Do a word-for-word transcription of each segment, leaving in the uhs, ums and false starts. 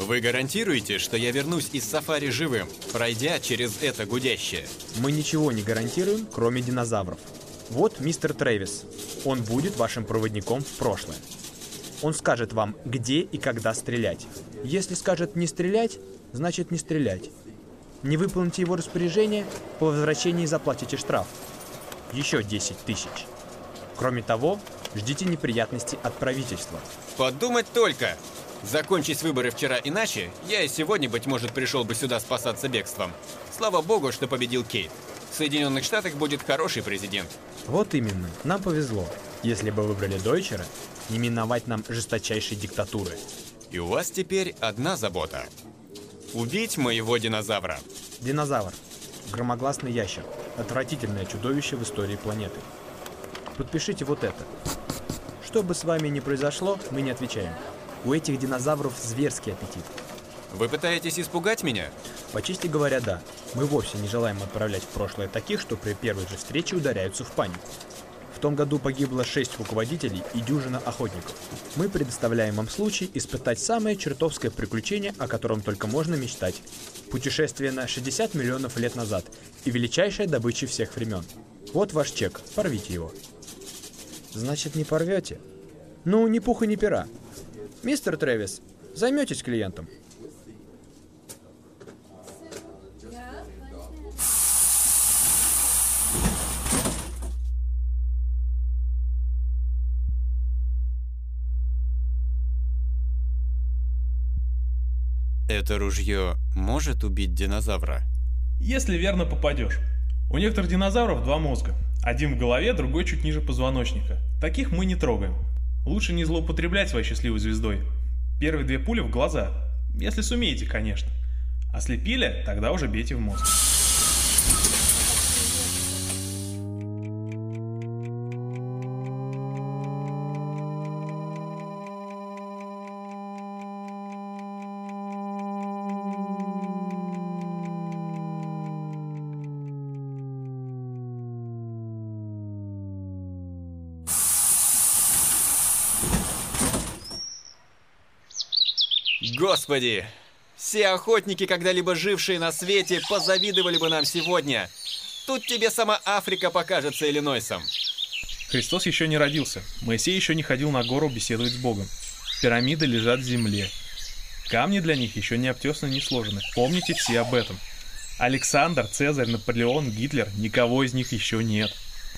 Вы гарантируете, что я вернусь из сафари живым, пройдя через это гудящее? Мы ничего не гарантируем, кроме динозавров. Вот мистер Трэвис. Он будет вашим проводником в прошлое. Он скажет вам, где и когда стрелять. Если скажет не стрелять, значит не стрелять. Не выполните его распоряжение, по возвращении заплатите штраф. Еще десять тысяч. Кроме того, ждите неприятностей от правительства. Подумать только! Закончись выборы вчера иначе, я и сегодня, быть может, пришел бы сюда спасаться бегством. Слава богу, что победил Кейт. В Соединенных Штатах будет хороший президент. Вот именно, нам повезло. Если бы выбрали Дойчера, не миновать нам жесточайшей диктатуры. И у вас теперь одна забота. Убить моего динозавра. Динозавр. Громогласный ящер. Отвратительное чудовище в истории планеты. Подпишите вот это. Что бы с вами ни произошло, мы не отвечаем. У этих динозавров зверский аппетит. Вы пытаетесь испугать меня? По чести говоря, да. Мы вовсе не желаем отправлять в прошлое таких, что при первой же встрече ударяются в панику. В том году погибло шесть руководителей и дюжина охотников. Мы предоставляем вам случай испытать самое чертовское приключение, о котором только можно мечтать. Путешествие на шестьдесят миллионов лет назад и величайшая добыча всех времен. Вот ваш чек, порвите его. Значит, не порвете? Ну, ни пуха, ни пера. Мистер Трэвис, займетесь клиентом? Это ружье может убить динозавра? Если верно попадешь. У некоторых динозавров два мозга. Один в голове, другой чуть ниже позвоночника. Таких мы не трогаем. Лучше не злоупотреблять своей счастливой звездой. Первые две пули в глаза. Если сумеете, конечно. Ослепили, тогда уже бейте в мозг. Господи! Все охотники, когда-либо жившие на свете, позавидовали бы нам сегодня. Тут тебе сама Африка покажется Иллинойсом. Христос еще не родился. Моисей еще не ходил на гору беседовать с Богом. Пирамиды лежат в земле. Камни для них еще не обтесаны, не сложены. Помните все об этом. Александр, Цезарь, Наполеон, Гитлер, никого из них еще нет.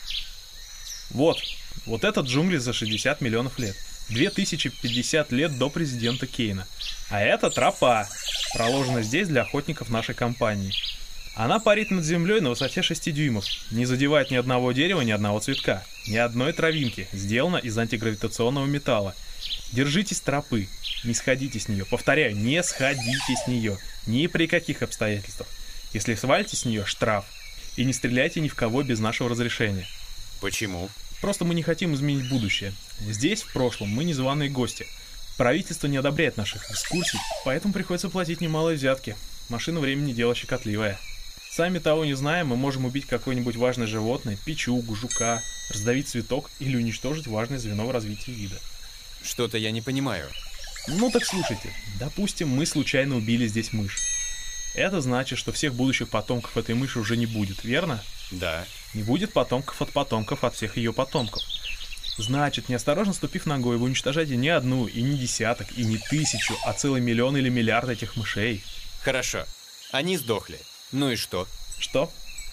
Вот, вот это джунгли за шестьдесят миллионов лет. две тысячи пятьдесят лет до президента Кейна. А это тропа, проложена здесь для охотников нашей компании. Она парит над землей на высоте шести дюймов, не задевает ни одного дерева, ни одного цветка, ни одной травинки, сделана из антигравитационного металла. Держитесь тропы, не сходите с нее, повторяю, не сходите с нее, ни при каких обстоятельствах. Если свалите с нее, штраф. И не стреляйте ни в кого без нашего разрешения. Почему? Просто мы не хотим изменить будущее. Здесь, в прошлом, мы незваные гости. Правительство не одобряет наших экскурсий, поэтому приходится платить немалые взятки. Машина времени дело щекотливое. Сами того не зная, мы можем убить какое-нибудь важное животное, печугу, жука, раздавить цветок или уничтожить важное звено в развитии вида. Что-то я не понимаю. Ну так слушайте, допустим, мы случайно убили здесь мышь. Это значит, что всех будущих потомков этой мыши уже не будет, верно? Да. Не будет потомков от потомков от всех ее потомков. Значит, неосторожно ступив ногой, вы уничтожаете не одну, и не десяток, и не тысячу, а целый миллион или миллиард этих мышей. Хорошо. Они сдохли. Ну и что? Что?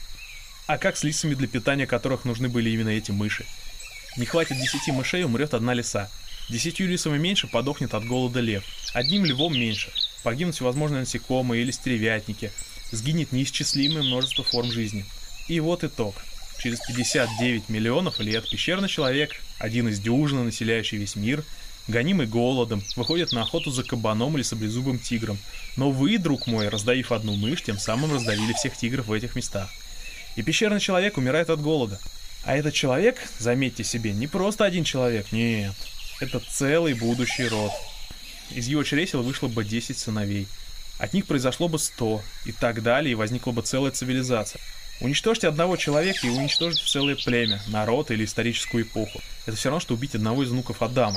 А как с лисами, для питания которых нужны были именно эти мыши? Не хватит десяти мышей, умрет одна лиса. Десятью лисами меньше, подохнет от голода лев. Одним львом меньше. Погибнут всевозможные насекомые или стервятники. Сгинет неисчислимое множество форм жизни. И вот итог. Через пятьдесят девять миллионов лет пещерный человек, один из дюжины, населяющий весь мир, гонимый голодом, выходит на охоту за кабаном или саблезубым тигром. Но вы, друг мой, раздавив одну мышь, тем самым раздавили всех тигров в этих местах. И пещерный человек умирает от голода. А этот человек, заметьте себе, не просто один человек, нет. Это целый будущий род. Из его чресел вышло бы десять сыновей. От них произошло бы сто, и так далее, и возникла бы целая цивилизация. Уничтожьте одного человека и уничтожите целое племя, народ или историческую эпоху. Это все равно, что убить одного из внуков Адама.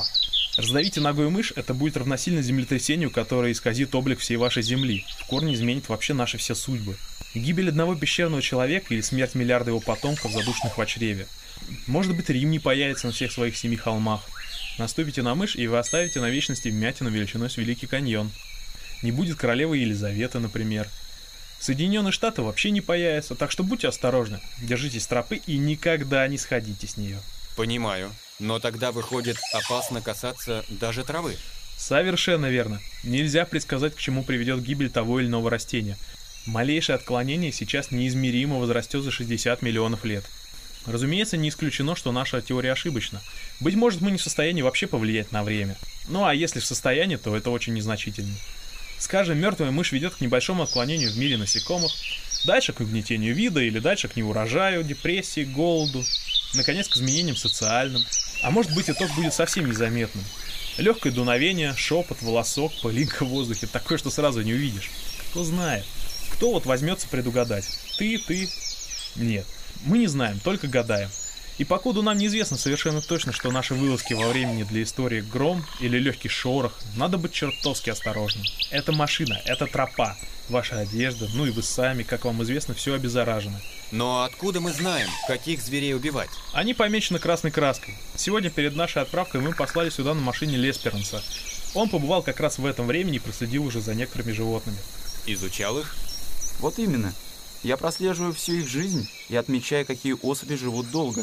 Раздавите ногой мышь, это будет равносильно землетрясению, которое исказит облик всей вашей Земли, в корне изменит вообще наши все судьбы. Гибель одного пещерного человека или смерть миллиарда его потомков, задушенных в чреве. Может быть, Рим не появится на всех своих семи холмах. Наступите на мышь, и вы оставите на вечности вмятину величиной с Великий каньон. Не будет королевы Елизаветы, например. Соединенные Штаты вообще не появятся, так что будьте осторожны, держитесь тропы и никогда не сходите с нее. Понимаю, но тогда выходит опасно касаться даже травы. Совершенно верно. Нельзя предсказать, к чему приведет гибель того или иного растения. Малейшее отклонение сейчас неизмеримо возрастет за шестьдесят миллионов лет. Разумеется, не исключено, что наша теория ошибочна. Быть может, мы не в состоянии вообще повлиять на время. Ну а если в состоянии, то это очень незначительно. Скажем, мертвая мышь ведет к небольшому отклонению в мире насекомых, дальше к угнетению вида или дальше к неурожаю, депрессии, голоду, наконец к изменениям социальным. А может быть, итог будет совсем незаметным. Легкое дуновение, шепот, волосок, пылинка в воздухе, такое, что сразу не увидишь. Кто знает? Кто вот возьмется предугадать? Ты, ты? Нет. Мы не знаем, только гадаем. И покуда нам неизвестно совершенно точно, что наши вылазки во времени для истории гром или легкий шорох, надо быть чертовски осторожным. Это машина, это тропа, ваша одежда, ну и вы сами, как вам известно, все обеззаражено. Но откуда мы знаем, каких зверей убивать? Они помечены красной краской. Сегодня перед нашей отправкой мы послали сюда на машине Лесперанса. Он побывал как раз в этом времени и проследил уже за некоторыми животными. Изучал их? Вот именно. Я прослеживаю всю их жизнь и отмечаю, какие особи живут долго.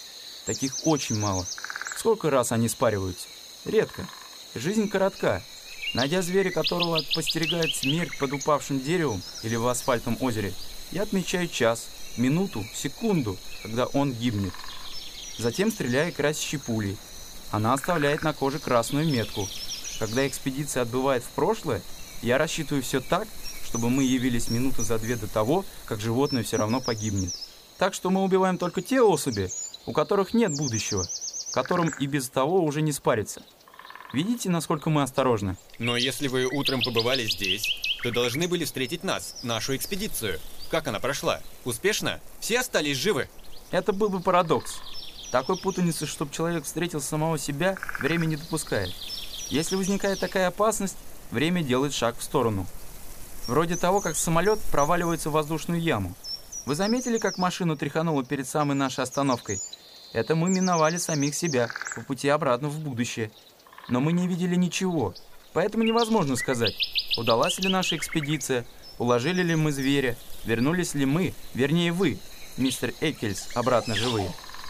Таких очень мало. Сколько раз они спариваются? Редко. Жизнь коротка. Найдя зверя, которого постерегает смерть под упавшим деревом или в асфальтном озере, я отмечаю час, минуту, секунду, когда он гибнет. Затем стреляю красящей пулей. Она оставляет на коже красную метку. Когда экспедиция отбывает в прошлое, я рассчитываю все так, чтобы мы явились минуту за две до того, как животное все равно погибнет. Так что мы убиваем только те особи, у которых нет будущего, которым и без того уже не спариться. Видите, насколько мы осторожны? Но если вы утром побывали здесь, то должны были встретить нас, нашу экспедицию. Как она прошла? Успешно? Все остались живы? Это был бы парадокс. Такой путаницы, чтобы человек встретил самого себя, время не допускает. Если возникает такая опасность, время делает шаг в сторону. Вроде того, как самолет проваливается в воздушную яму. Вы заметили, как машину тряхануло перед самой нашей остановкой? Это мы миновали самих себя по пути обратно в будущее. Но мы не видели ничего, поэтому невозможно сказать, удалась ли наша экспедиция, уложили ли мы зверя, вернулись ли мы, вернее вы, мистер Эккельс, обратно живые.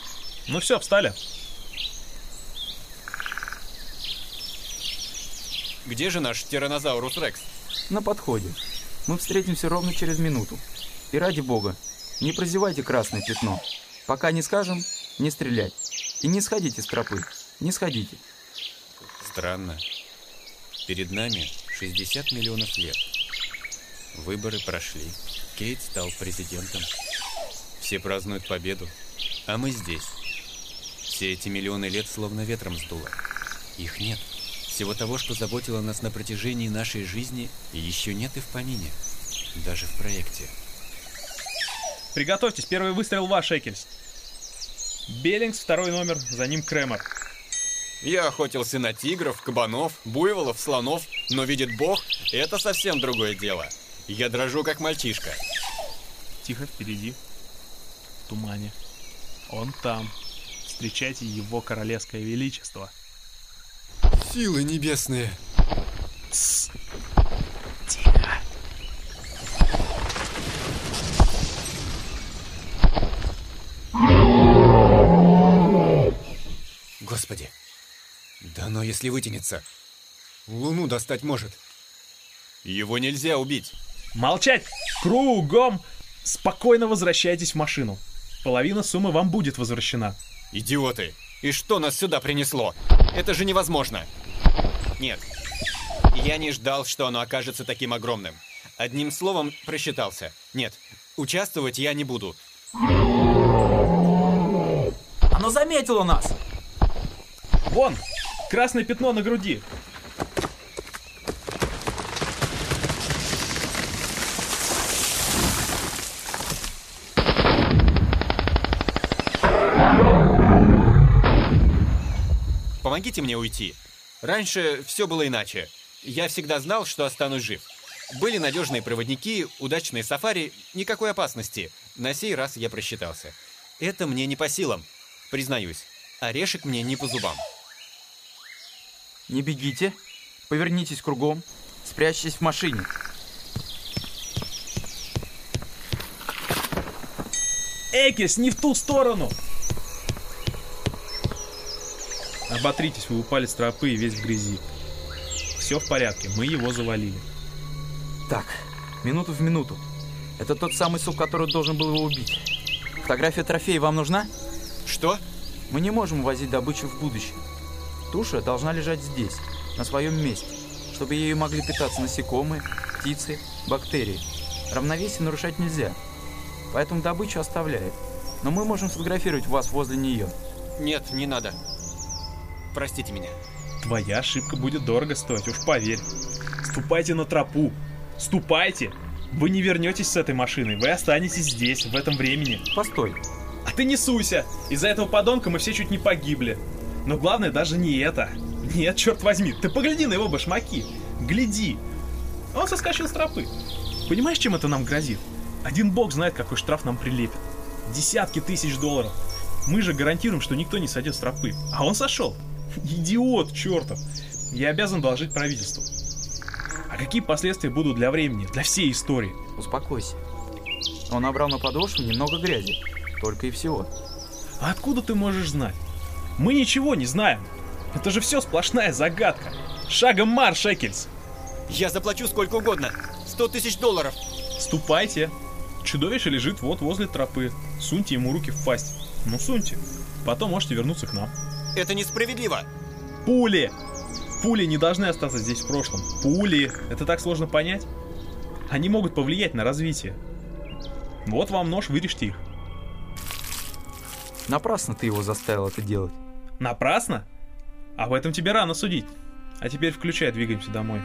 Ну все, встали. Где же наш тираннозаурус Рекс? На подходе. Мы встретимся ровно через минуту. И ради бога, не прозевайте красное пятно. Пока не скажем, не стрелять. И не сходите с тропы. Не сходите. Странно. Перед нами шестьдесят миллионов лет. Выборы прошли. Кейт стал президентом. Все празднуют победу. А мы здесь. Все эти миллионы лет словно ветром сдуло. Их нет. Всего того, что заботило нас на протяжении нашей жизни, еще нет и в помине. Даже в проекте. Приготовьтесь, первый выстрел ваш, Эккельс. Беллингс, второй номер, за ним Кремер. Я охотился на тигров, кабанов, буйволов, слонов, но видит Бог, это совсем другое дело. Я дрожу, как мальчишка. Тихо, впереди. В тумане. Он там. Встречайте его королевское величество. Силы небесные. Тссс. Тихо. Господи. Да но если вытянется, Луну достать может. Его нельзя убить. Молчать! Кругом! Спокойно возвращайтесь в машину. Половина суммы вам будет возвращена. Идиоты! И что нас сюда принесло? Это же невозможно. Нет. Я не ждал, что оно окажется таким огромным. Одним словом, просчитался. Нет, участвовать я не буду. Оно заметило нас! Вон! Красное пятно на груди. Помогите мне уйти. Раньше все было иначе. Я всегда знал, что останусь жив. Были надежные проводники, удачные сафари, никакой опасности. На сей раз я просчитался. Это мне не по силам, признаюсь. Орешек мне не по зубам. Не бегите, повернитесь кругом, спрячьтесь в машине. Экис, не в ту сторону! Оботритесь, вы упали с тропы и весь в грязи. Все в порядке, мы его завалили. Так, минуту в минуту. Это тот самый суп, который должен был его убить. Фотография трофея вам нужна? Что? Мы не можем возить добычу в будущее. Туша должна лежать здесь, на своем месте, чтобы ею могли питаться насекомые, птицы, бактерии. Равновесие нарушать нельзя, поэтому добычу оставляет. Но мы можем сфотографировать вас возле нее. Нет, не надо. Простите меня. Твоя ошибка будет дорого стоить, уж поверь. Ступайте на тропу. Ступайте. Вы не вернетесь с этой машиной, вы останетесь здесь, в этом времени. Постой. А ты не суйся. Из-за этого подонка мы все чуть не погибли. Но главное даже не это. Нет, черт возьми, ты погляди на его башмаки. Гляди. Он соскочил с тропы. Понимаешь, чем это нам грозит? Один бог знает, какой штраф нам прилепит. Десятки тысяч долларов. Мы же гарантируем, что никто не сойдет с тропы. А он сошел. Идиот, чертов. Я обязан доложить правительству. А какие последствия будут для времени, для всей истории? Успокойся. Он набрал на подошву немного грязи. Только и всего. А откуда ты можешь знать? Мы ничего не знаем. Это же все сплошная загадка. Шагом марш, Экельс. Я заплачу сколько угодно. Сто тысяч долларов. Ступайте. Чудовище лежит вот возле тропы. Суньте ему руки в пасть. Ну, суньте. Потом можете вернуться к нам. Это несправедливо. Пули! Пули не должны остаться здесь в прошлом. Пули! Это так сложно понять? Они могут повлиять на развитие. Вот вам нож, вырежьте их. Напрасно ты его заставил это делать. Напрасно? Об этом тебе рано судить. А теперь включай, двигаемся домой.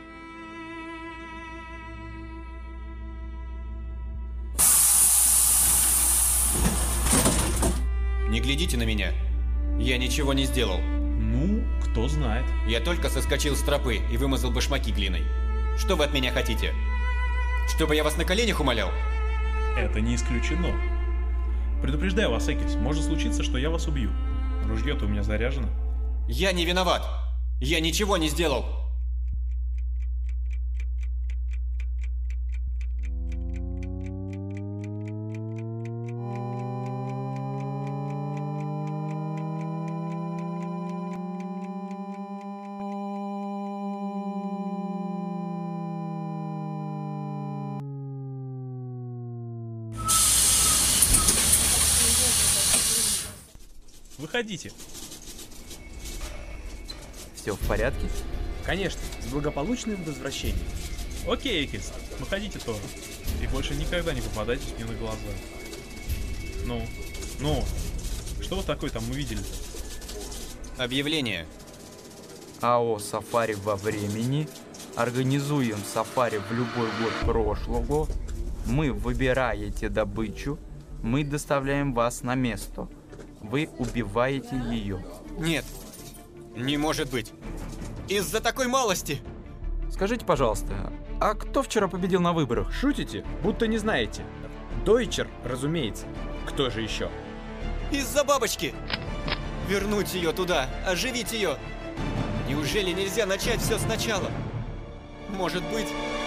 Не глядите на меня. Я ничего не сделал. Ну, кто знает. Я только соскочил с тропы и вымазал башмаки глиной. Что вы от меня хотите? Чтобы я вас на коленях умолял? Это не исключено. Предупреждаю вас, Экельс, может случиться, что я вас убью. Ружье-то у меня заряжено. Я не виноват. Я ничего не сделал. Выходите. Все в порядке? Конечно, с благополучным возвращением. Окей, Экельс, выходите тоже. И больше никогда не попадайтесь мне на глаза. Ну, ну, что вот такое там увидели? Объявление. АО «Сафари во времени». Организуем сафари в любой год прошлого. Мы выбираете добычу. Мы доставляем вас на место. Вы убиваете ее. Нет, не может быть. Из-за такой малости. Скажите, пожалуйста, а кто вчера победил на выборах? Шутите? Будто не знаете. Дойчер, разумеется. Кто же еще? Из-за бабочки. Вернуть ее туда, оживить ее. Неужели нельзя начать все сначала? Может быть,